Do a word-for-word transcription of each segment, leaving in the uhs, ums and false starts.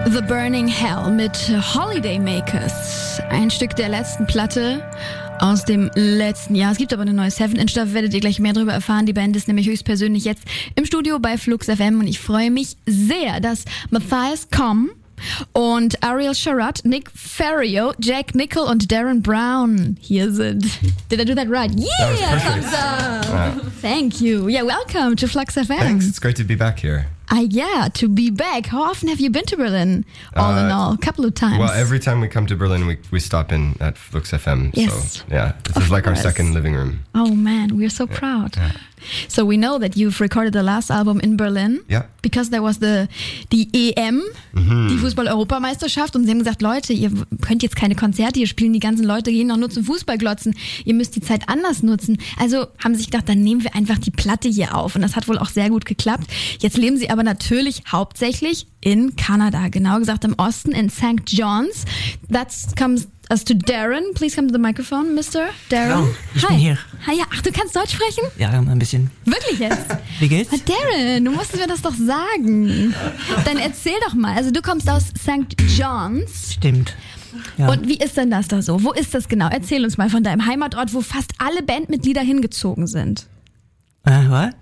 The Burning Hell mit Holiday Makers. Ein Stück der letzten Platte aus dem letzten Jahr. Es gibt aber eine neue seven Inch, da werdet ihr gleich mehr darüber erfahren. Die Band ist nämlich höchstpersönlich jetzt im Studio bei Flux F M und ich freue mich sehr, dass Matthias Komm und Ariel Sharat, Nick Ferrio, Jack Nickel und Darren Brown hier sind. Did I do that right? Yeah! That Thumbs up! Wow. Thank you. Yeah, welcome to Flux F M. Thanks, it's great to be back here. Uh, yeah, to be back. How often have you been to Berlin? All uh, in all, a couple of times. Well, every time we come to Berlin, we we stop in at Flux F M. Yes. So, yeah, this of is like course. our second living room. Oh man, we're so yeah. proud. Yeah. So we know that you've recorded the last album in Berlin. Yeah. Because there was the die E M, mhm. die Fußball-Europameisterschaft, und sie haben gesagt, Leute, ihr könnt jetzt keine Konzerte hier spielen, die ganzen Leute gehen noch nur zum Fußballglotzen, ihr müsst die Zeit anders nutzen. Also haben sie sich gedacht, dann nehmen wir einfach die Platte hier auf, und das hat wohl auch sehr gut geklappt. Jetzt leben sie aber natürlich hauptsächlich in Kanada, genau gesagt im Osten, in Sankt John's. That comes us to Darren. Please come to the microphone, Mister Darren. Hallo, ich Hi. bin hier. Hi, ja, ach, du kannst Deutsch sprechen? Ja, ein bisschen. Wirklich jetzt? Wie geht's? Ah, Darren, du musstest mir das doch sagen. Dann erzähl doch mal. Also du kommst aus Sankt John's. Stimmt. Ja. Und wie ist denn das da so? Wo ist das genau? Erzähl uns mal von deinem Heimatort, wo fast alle Bandmitglieder hingezogen sind. Äh, what?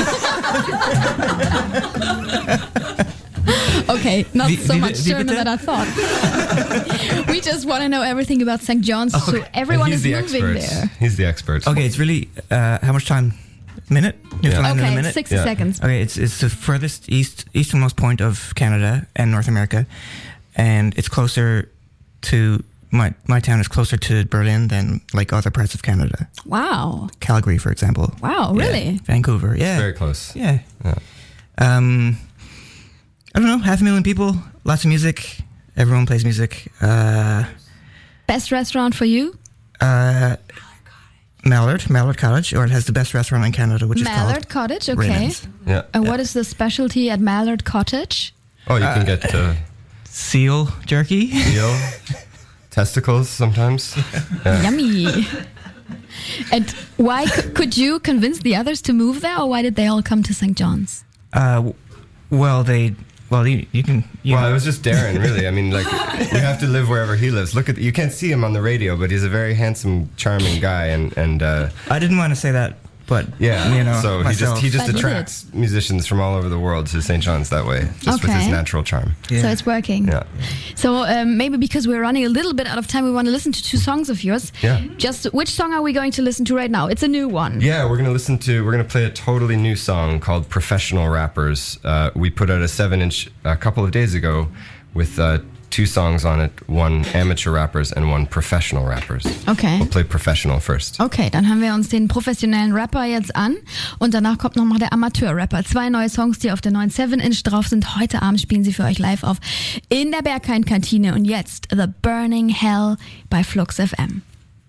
Okay, not wie, so wie, much wie German bitte? that I thought. We just want to know everything about Sankt John's, Oh, okay. so everyone he's is the moving expert. there. He's the expert. Okay, it's really, uh, how much time? Minute? You have Yeah. to land in a Okay, minute? sixty Yeah. seconds. Okay, it's it's the furthest east easternmost point of Canada and North America, and it's closer to my my town is closer to Berlin than like other parts of Canada. Wow. Calgary, for example. Wow, really? Yeah. Vancouver, yeah. Very close. Yeah. Yeah. Um, I don't know, half a million people, lots of music. Everyone plays music. Uh, Best restaurant for you? uh, Mallard, Mallard Cottage, or it has the best restaurant in Canada, which Mallard is called Cottage, okay. Raymond's. Yeah. And Yeah. what is the specialty at Mallard Cottage? Oh, you can Uh, get uh, Seal jerky. veal, testicles sometimes. Yeah. Yummy. And why c- could you convince the others to move there, or why did they all come to Saint John's? Uh, w- well, they, well, you, you can, you Well, know, it was just Darren, really. I mean, like, you have to live wherever he lives. Look at, you can't see him on the radio, but he's a very handsome, charming guy, and and uh, I didn't want to say that, but yeah. you know, so he myself. just he just But you attracts musicians from all over the world to Saint John's that way, just with his Okay. natural charm. Yeah. So it's working. Yeah. So um, maybe because we're running a little bit out of time, we want to listen to two songs of yours. Yeah. Just which song are we going to listen to right now? It's a new one. Yeah, we're gonna listen to. We're gonna play a totally new song called "Professional Rappers." Uh, we put out a seven-inch a couple of days ago with uh, two songs on it: one amateur rappers and one professional rappers. Okay. We'll play professional first. Okay, dann hören wir uns den professionellen Rapper jetzt an und danach kommt nochmal der Amateur-Rapper. Zwei neue Songs, die auf der neuen seven Inch drauf sind. Heute Abend spielen sie für euch live auf in der Berghain-Kantine. Und jetzt The Burning Hell bei Flux F M.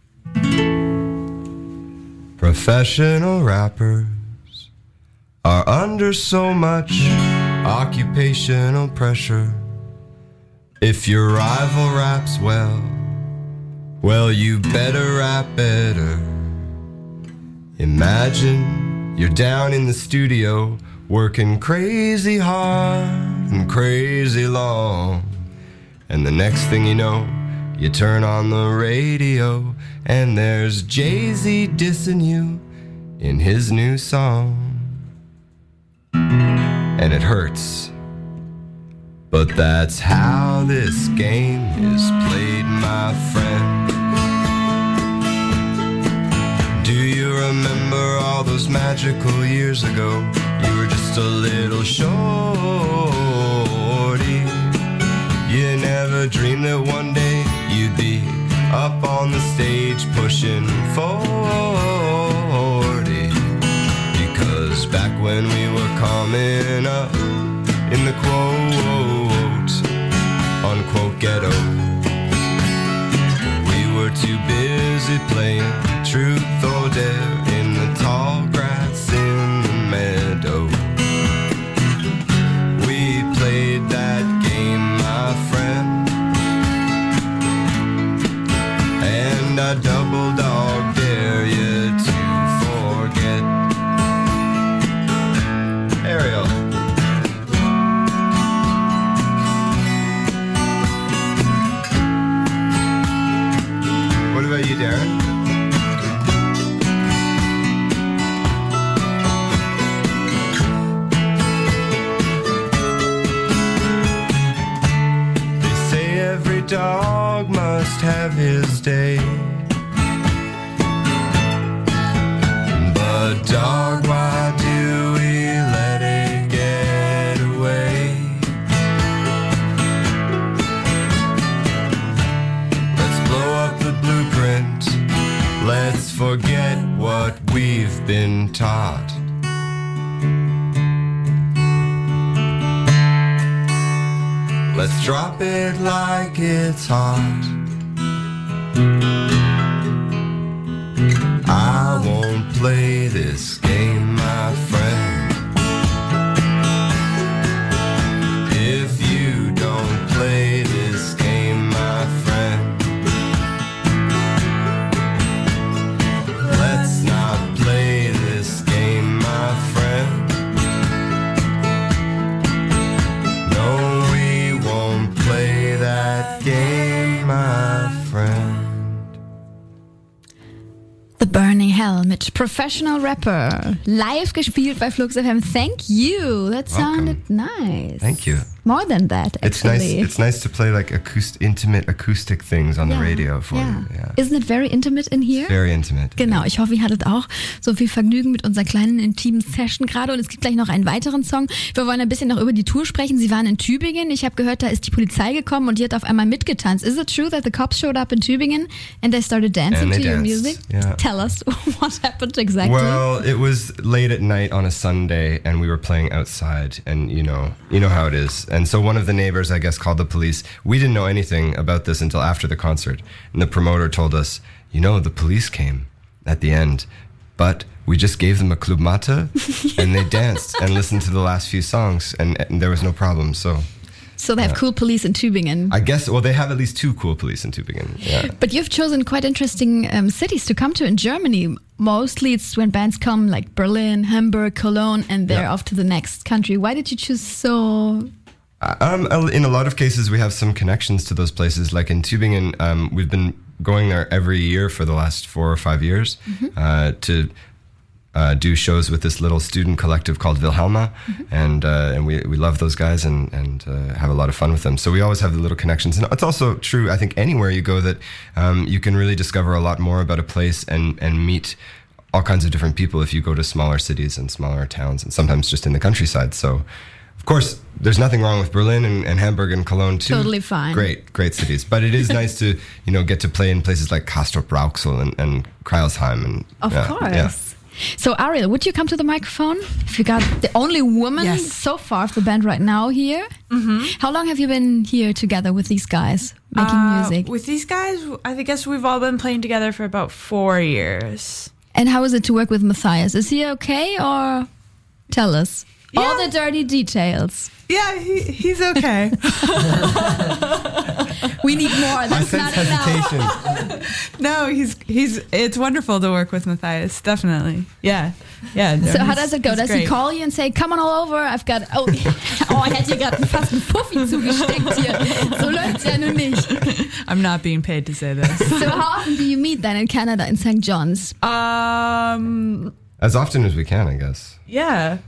Professional rappers are under so much occupational pressure. If your rival raps well, well, you better rap better. Imagine you're down in the studio working crazy hard and crazy long, and the next thing you know, you turn on the radio and there's Jay-Z dissing you in his new song. And it hurts. But that's how this game is played, my friend. Do you remember all those magical years ago? You were just a little shorty. You never dreamed that one day you'd be up on the stage pushing forty. Because back when we were coming up in the quote, unquote ghetto, we were too busy playing truth or dare in the tall grass in the meadow. We played that game, my friend, and I double dog dare you to forget. Ariel. dog must have his day. But dog, why do we let it get away? Let's blow up the blueprint. Let's forget what we've been taught. Let's drop it like it's hot. I won't play this game, my friend, if you don't play this game, my friend. Let's not play this game, my friend. No, we won't play that game, my friend. The Burning Hell mit Professional Rapper. Live gespielt bei Flux F M. Thank you. That sounded Welcome. nice. Thank you. More than that, actually. It's nice. It's nice to play like acoust- intimate acoustic things on yeah. the radio for yeah. you. Yeah. Isn't it very intimate in here? Very intimate. Genau, ich hoffe, ihr hattet auch so viel Vergnügen mit unserer kleinen intimen Session gerade und es gibt gleich noch einen weiteren Song. Wir wollen ein bisschen noch über die Tour sprechen. Sie waren in Tübingen. Ich habe gehört, da ist die Polizei gekommen und die hat auf einmal mitgetanzt. Is it true that the cops showed up in Tübingen and they started dancing And they to your danced, music? yeah. Tell us what happened exactly. Well, it was late at night on a Sunday, and we were playing outside, and you know, you know how it is. And so one of the neighbors, I guess, called the police. We didn't know anything about this until after the concert, and the promoter told us, you know, the police came at the end, but we just gave them a Club Mate, and they danced and listened to the last few songs, and, and there was no problem. So. So they have yeah. cool police in Tübingen. I guess, well, they have at least two cool police in Tübingen. Yeah. But you've chosen quite interesting um, cities to come to in Germany. Mostly it's when bands come like Berlin, Hamburg, Cologne, and they're Yeah. off to the next country. Why did you choose so... Um, in a lot of cases, we have some connections to those places. Like in Tübingen, um, we've been going there every year for the last four or five years mm-hmm. uh, to uh, do shows with this little student collective called Wilhelma, mm-hmm. and uh, and we we love those guys and and uh, have a lot of fun with them. So we always have the little connections, and it's also true, I think, anywhere you go that um, you can really discover a lot more about a place and and meet all kinds of different people if you go to smaller cities and smaller towns, and sometimes just in the countryside. So. Of course, there's nothing wrong with Berlin and, and Hamburg and Cologne too. Totally fine. Great, great cities. But it is nice to, you know, get to play in places like Castrop-Rauxel and, and Kreilsheim. And, of yeah, course. Yeah. So Ariel, would you come to the microphone? If you got the only woman yes. so far of the band right now here. Mm-hmm. How long have you been here together with these guys making uh, music? With these guys, I guess we've all been playing together for about four years. And how is it to work with Matthias? Is he okay or tell us? Yeah. All the dirty details. Yeah, he, he's okay. We need more. That's I not sense enough. hesitation. No, he's he's. It's wonderful to work with Matthias. Definitely. Yeah, yeah. So no, how does it go? Does great. he call you and say, "Come on all over"? I've got. Oh, oh, er hätte hier gerade fast einen Fuffi zugesteckt hier. So läuft's ja nun nicht. I'm not being paid to say this. So how often do you meet then in Canada in Saint John's? Um. As often as we can, I guess. Yeah.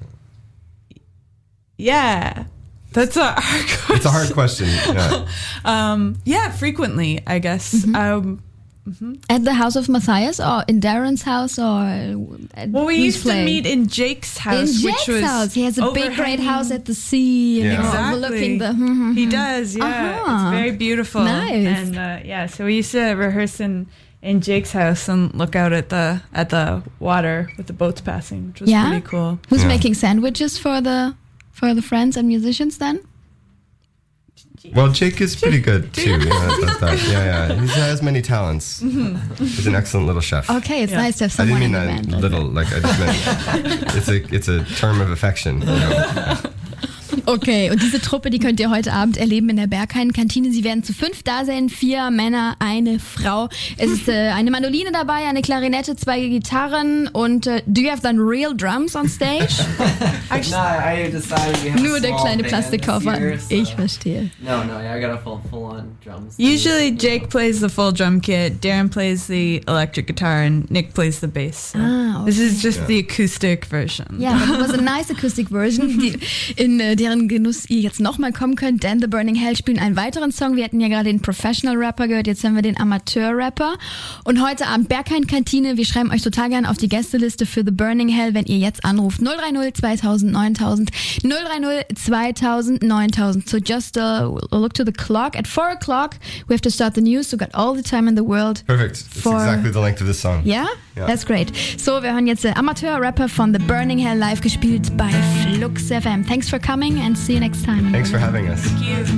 Yeah. That's a hard question. It's a hard question. Yeah. um, yeah, frequently, I guess. Mm-hmm. Um, mm-hmm. At the house of Matthias or in Darren's house or at well, we whose used place? to meet in Jake's house, in which Jake's was house. He has a big, great overhanging- house at the sea, and Yeah. you know, Exactly. overlooking the. Hmm, He does, yeah. Uh-huh. It's very beautiful. Nice. And uh, yeah, so we used to rehearse in, in Jake's house and look out at the at the water with the boats passing, which was Yeah? pretty cool. Who's Yeah. making sandwiches for the for the friends and musicians then? Well, Jake is pretty good too. Yeah, at that. yeah, yeah. He has many talents. He's an excellent little chef. Okay, it's Yeah. nice to have I someone didn't in mean the that band. little. Like I just meant it's a it's a term of affection. You know? Okay, und diese Truppe, die könnt ihr heute Abend erleben in der Berghain-Kantine. Sie werden zu fünf da sein, vier Männer, eine Frau. Es ist äh, eine Mandoline dabei, eine Klarinette, zwei Gitarren und äh, do you have then real drums on stage? No, I decided we have Nur a der small kleine band Plastikkoffer. this year, Ich so- verstehe. No, no, yeah, I got a full, full-on drums. Usually Jake plays the full drum kit, Darren plays the electric guitar, and Nick plays the bass. So Ah, okay. This is just Yeah. the acoustic version. Ja, but it was a nice acoustic version. Die, in äh, deren Genuss ihr jetzt nochmal kommen könnt, denn The Burning Hell spielen einen weiteren Song. Wir hatten ja gerade den Professional Rapper gehört, jetzt haben wir den Amateur Rapper. Und heute Abend Berghain Kantine. Wir schreiben euch total gerne auf die Gästeliste für The Burning Hell, wenn ihr jetzt anruft. null drei null zweitausend neuntausend null drei null zweitausend neuntausend. So just uh, look to the clock. At four o'clock, we have to start the news. So got all the time in the world. Perfect. That's for... exactly the length of this song. Yeah? Yeah? That's great. So, wir hören jetzt den Amateur-Rapper von The Burning Hell live gespielt bei Flux F M. Thanks for coming and see you next time. Thanks for having us. Thank you.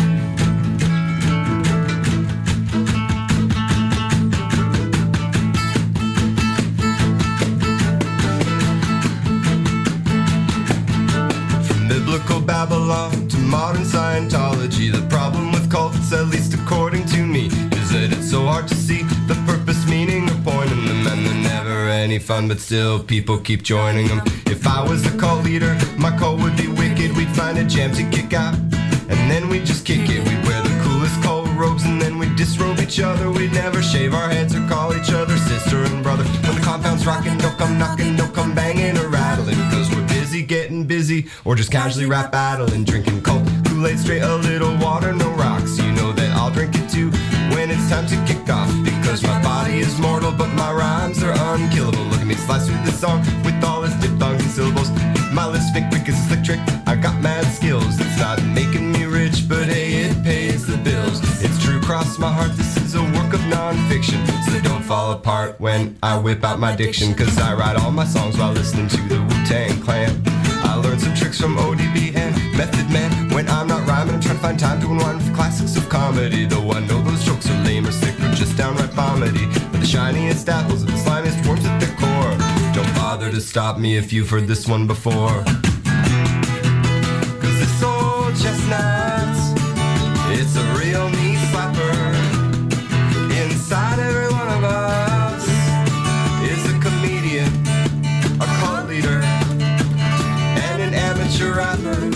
Biblical Babylon to modern Scientology. The problem with cults, at least according to me, is that it's so hard to see the purpose, meaning, or point in them, and they're never any fun, but still people keep joining them. If I was a cult leader, my cult would be wicked. We'd find a jam to kick out, and then we'd just kick it. We'd wear the coolest cult robes, and then we'd disrobe each other. We'd never shave our heads or call each other sister and brother. When the compound's rocking, don't come knocking, don't come banging or rattling, cause we're busy getting busy, or just casually rap battling, drinking cold Kool-Aid, straight a little water, no rocks. You know that I'll drink it too when it's time to kick off, because my body is mortal but my rhymes are unkillable. Look at me slice through this song with all its diphthongs and syllables. My lips fake quick as a slick trick. I got mad skills. It's not making me rich, but hey, it pays the bills. It's true, cross my heart, this is a work of non-fiction, so don't fall apart when I whip out my diction, cause I write all my songs while listening to the Wu-Tang Clan. I learned some tricks from O D B and Method Man. When I'm not rhyming, I'm trying to find time to unwind with the classics of comedy. Though I know those jokes are lame or sick or just downright vomity, but the shiniest apples are the slimiest worms at their core. Don't bother to stop me if you've heard this one before, cause this old chestnut, it's a real knee slapper. Inside every one of us is a comedian, a cult leader, and an amateur rapper.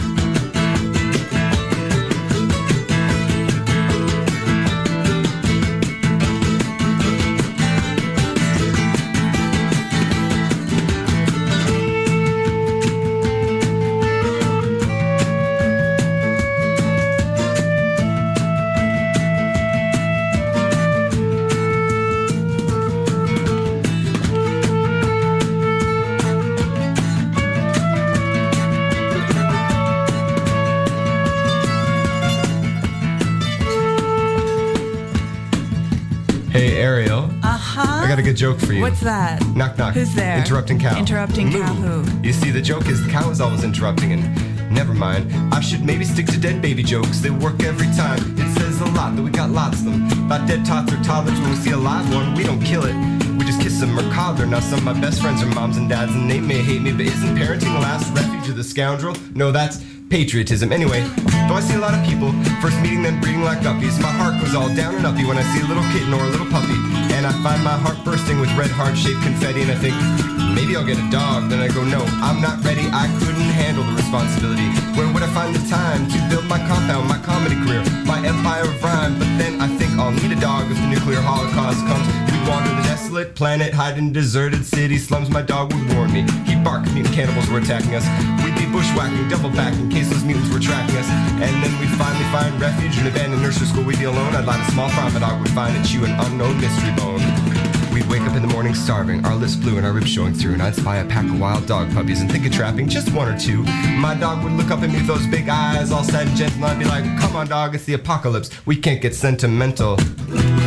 Hey, Ariel. Uh-huh. I got a good joke for you. What's that? Knock, knock. Who's there? Interrupting cow. Interrupting Moo. cow who? You see, the joke is the cow is always interrupting, and never mind. I should maybe stick to dead baby jokes. They work every time. It says a lot that we got lots of them. About dead tots or toddlers. When we see a live one, we don't kill it. We just kiss them or coddler. Now some of my best friends are moms and dads, and they may hate me, but isn't parenting the last refuge of the scoundrel? No, that's patriotism. Anyway, though I see a lot of people first meeting them breeding like guppies, my heart goes all down and uppy when I see a little kitten or a little puppy, and I find my heart bursting with red heart-shaped confetti, and I think, maybe I'll get a dog. Then I go, no, I'm not ready. I couldn't handle the responsibility. Where would I find the time to build my compound, my comedy career, my empire of rhyme? But then I think I'll need a dog if the nuclear holocaust comes. We'd wander the desolate planet, hide in deserted city slums. My dog would warn me. He'd bark if mutant cannibals were attacking us. We'd be bushwhacking, double back in case those mutants were tracking us. And then we'd finally find refuge in an abandoned nursery school. We'd be alone. I'd light a small fire. My dog would find and chew an unknown mystery bone. We'd wake up in the morning starving, our lips blue and our ribs showing through, and I'd spy a pack of wild dog puppies and think of trapping just one or two. My dog would look up at me with those big eyes, all sad and gentle, and I'd be like, come on dog, it's the apocalypse, we can't get sentimental.